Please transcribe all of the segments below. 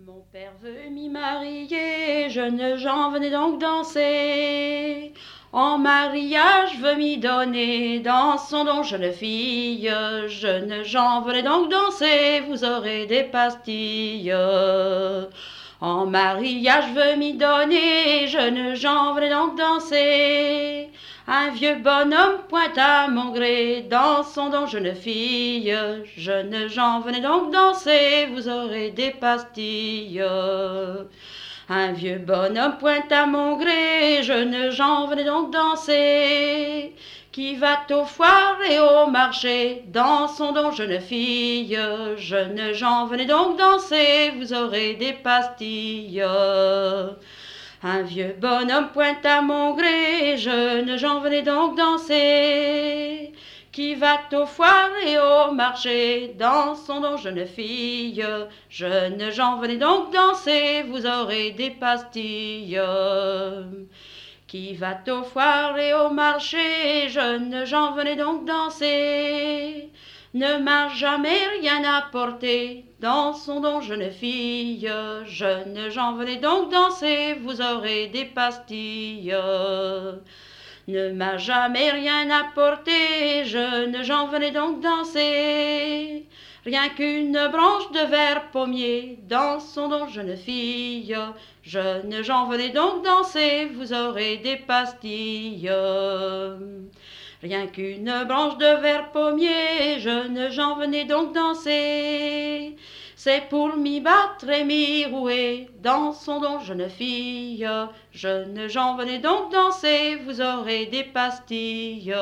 Mon père veut m'y marier, jeunes gens venez donc danser. En mariage veut m'y donner, dansons donc jeune fille. Jeunes gens venez donc danser, vous aurez des pastilles. En mariage veut m'y donner, jeunes gens venez donc danser. Un vieux bonhomme pointe à mon gré, dansons donc jeune fille. Jeunes gens venez donc danser, vous aurez des pastilles. Un vieux bonhomme pointe à mon gré, jeunes gens venez donc danser. Qui va aux foires et au marché, dansons donc jeune fille. Jeunes gens venez donc danser, vous aurez des pastilles. Un vieux bonhomme pointe à mon gré, jeunes gens venez donc danser. Qui va aux foires et au marché, dansons donc jeune fille. Jeunes gens venez donc danser, vous aurez des pastilles. Qui va aux foires et au marché, jeunes gens venez donc danser. Ne m'a jamais rien apporté, dansons donc jeune fille. Jeunes gens venez donc danser, vous aurez des pastilles. Ne m'a jamais rien apporté, jeunes gens venez donc danser. Rien qu'une branche de verre pommier, dansons donc jeune fille. Jeunes gens venez donc danser, vous aurez des pastilles. Rien qu'une branche de verre pommier, jeunes gens venez donc danser. C'est pour m'y battre et m'y rouer, dansons donc jeune fille. Jeunes gens venez donc danser, vous aurez des pastilles.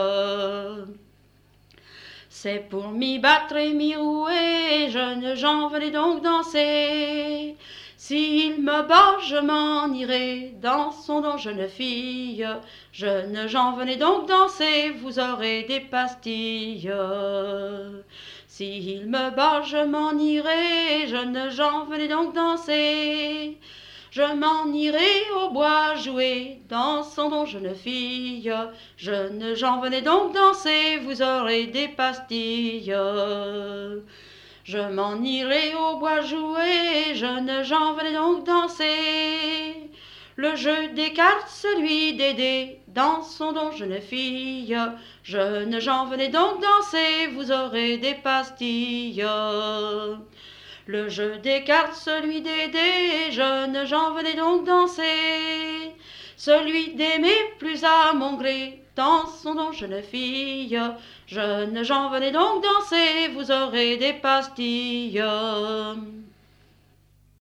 C'est pour m'y battre et m'y rouer, jeunes gens venez donc danser. S'il me bat, je m'en irai, dansons donc jeune fille. Jeunes gens venez donc danser, vous aurez des pastilles. S'il me bat, je m'en irai, jeunes gens venez donc danser. Je m'en irai au bois jouer, dansons donc jeune fille. Jeunes gens venez donc danser, vous aurez des pastilles. Je m'en irai au bois jouer, jeunes gens venez donc danser. Le jeu des cartes, celui des dés, dansons donc jeune fille. Jeunes gens venez donc danser, vous aurez des pastilles. Le jeu des cartes, celui des dés, jeunes gens venez donc danser. Celui d'aimer plus à mon gré, dansons donc jeune fille. Jeunes gens venez donc danser, vous aurez des pastilles.